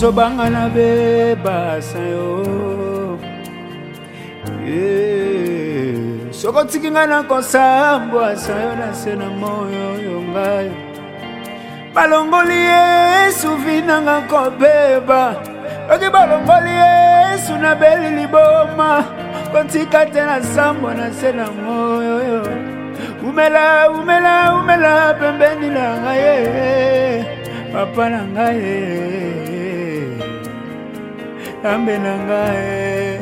nazobanga na bebasa yo soko tikinga na kosambwa sayo na sena moyo yo ngai balongoli Yesu vinanga kobeba oki balongoli Yesu na beli liboma kontika tena sambwa na sena moyo yo umela umela umela pembeni na ngai papa na ngai ambe na ngai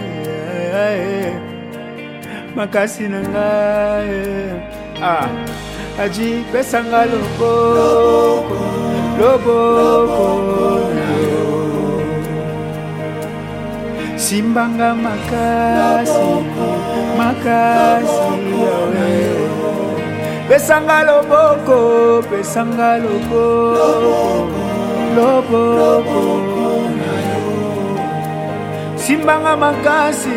makasi na ngai aji pesanga loboko simbanga makasi yawe pesanga loboko simbanga makasi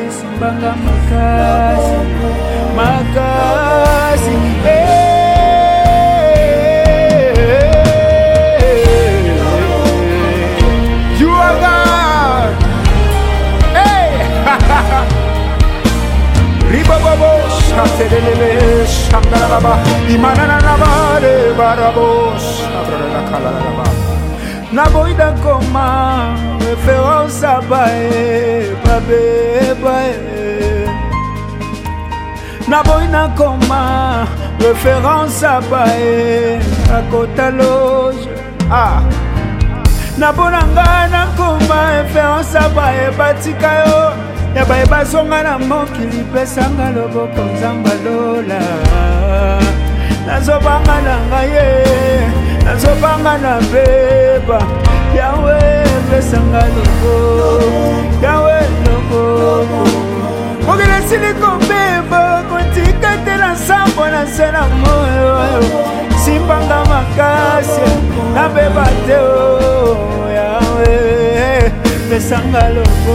you are God. Hey ribobobo shaterele shamdaraba imanana nabare barabo shabrala kalalaba naboida koma référence à bae bae naboina koma référence à bae à kotaloge nabonanga na koma référence à bae batika yo ya bae basonga na mokili pesanga loboko nzamba lola nazobanga na ngaye nazobanga na beba yawe pesanga lobo yawe lobo mogele siliko beba kontika tena sambo na sena moyo simbanga makasi na beba teo yawe pesanga lobo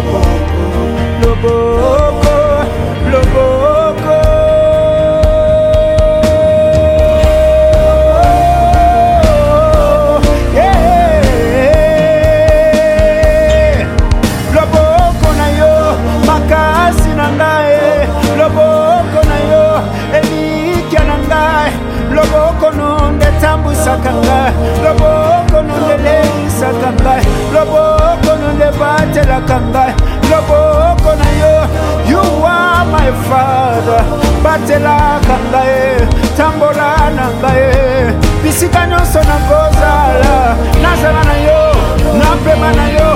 loboko nonde tambusakanga loboko nonde leisakanga loboko nonde batelakanga loboko na yo you are my father batelakanga tambola nanga bisika nyonso na kozala nazala na yo napema na yo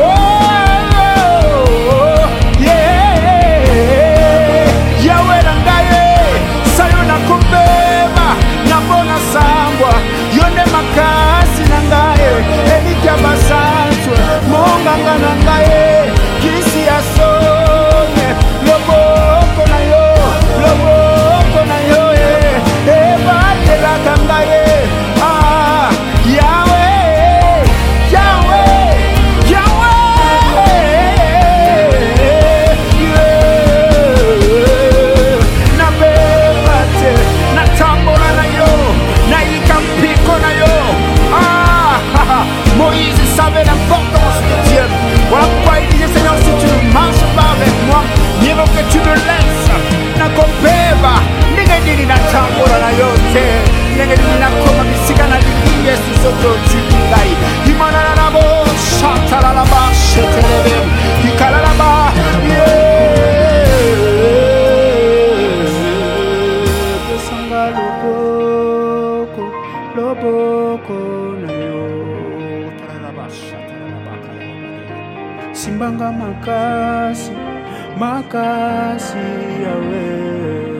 yawe nangaye sayo nakobeba nabona sambwa yone makasi nangaye elikia basantwe monganga nangaye kisi ya sone loboko na yo ebatelaka ngaye yawe Moïse savait l'importance de Dieu. Voilà pourquoi il disait Seigneur, si tu ne marches pas avec moi, mieux vaut que tu me laisses. Nakobeba, ningedini na tambora na yote, ningedini na koma bisika na liki Yesu soto tikai. Imana na bo, shatala la ba, shetelebe, ikala la ba, pesanga loboko na yo. Simbanga makasi yawe